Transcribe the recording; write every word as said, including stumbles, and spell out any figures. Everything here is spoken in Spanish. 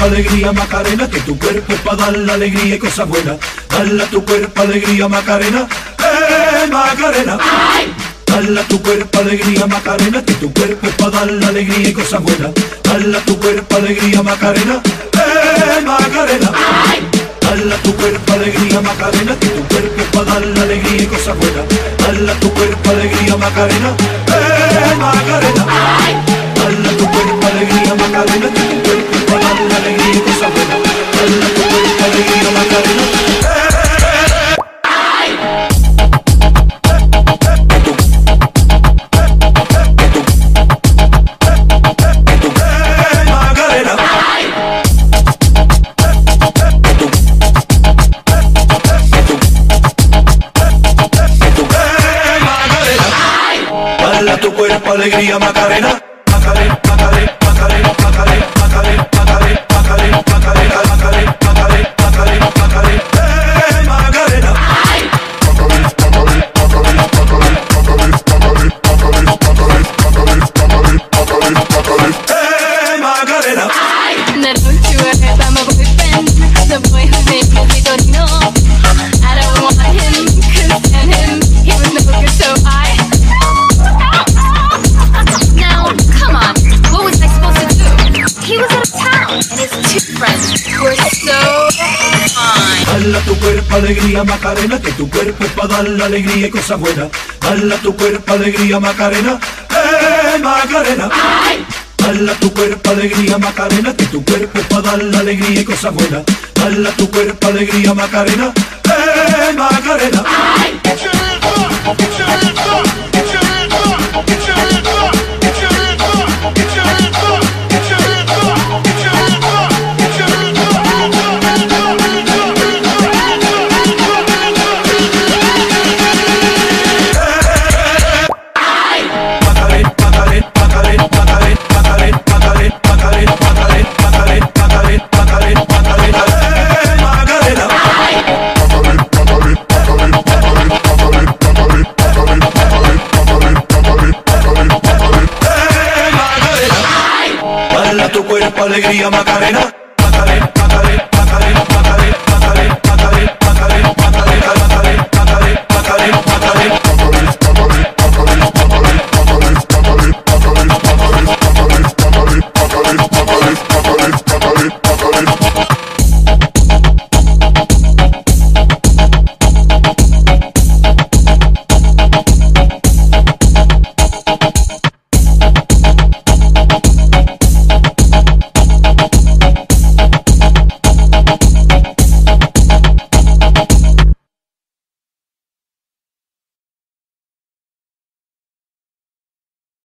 alegría, Macarena, que tu cuerpo es para dar la alegría y cosas buenas. Dale a tu cuerpo alegría, Macarena, eh, Macarena. Dale a tu cuerpo alegría, Macarena, que tu cuerpo es para dar la alegría y cosas buenas. Dale a tu cuerpo alegría, Macarena, eh, Macarena. Dale a tu cuerpo alegría, Macarena, que tu cuerpo es para dar la alegría y cosas buenas. Dale a tu cuerpo alegría, Macarena, eh, Macarena. Dale a tu cuerpo alegría, Macarena, que tu cuerpo es para dar la alegría y cosas buenas. Dale a tu cuerpo alegría, Macarena, eh, tu cuerpo alegría, Macarena, Macarena, Macarena, Macarena, Macarena, Macarena, Macarena, Macarena, Macarena, Macarena, Macarena, Macarena, Macarena, eh, Macarena. Eh, Macarena. Now don't you worry about my boyfriend, the boy whose name is Vitorino. I don't want him, couldn't stand him, he was no good, so I. Now, come on, what was I supposed to do? He was out of town, and his two friends were so fine. Dale a tu cuerpo alegría, Macarena, que tu cuerpo es para dar la alegría y cosas buenas. Dale a tu cuerpo alegría, Macarena, eh, Macarena. Dale a tu cuerpo alegría, Macarena, que tu cuerpo es para dar la alegría y cosas buenas. Dale a tu cuerpo alegría, Macarena, eh, Macarena. Get your hands up, get your hands up, get your hands up, get your hands up, get your hands up, get your hands up, get your hands up, get your hands up, get your hands up, hands up, hands up, hands up, hands up, hands up, Macarena, Macarena, Macarena, Macarena, Macarena, Macarena, Macarena, Macarena, Macarena, Macarena, Macarena, Macarena, eh, Macarena. Dale a tu cuerpo alegría, Macarena.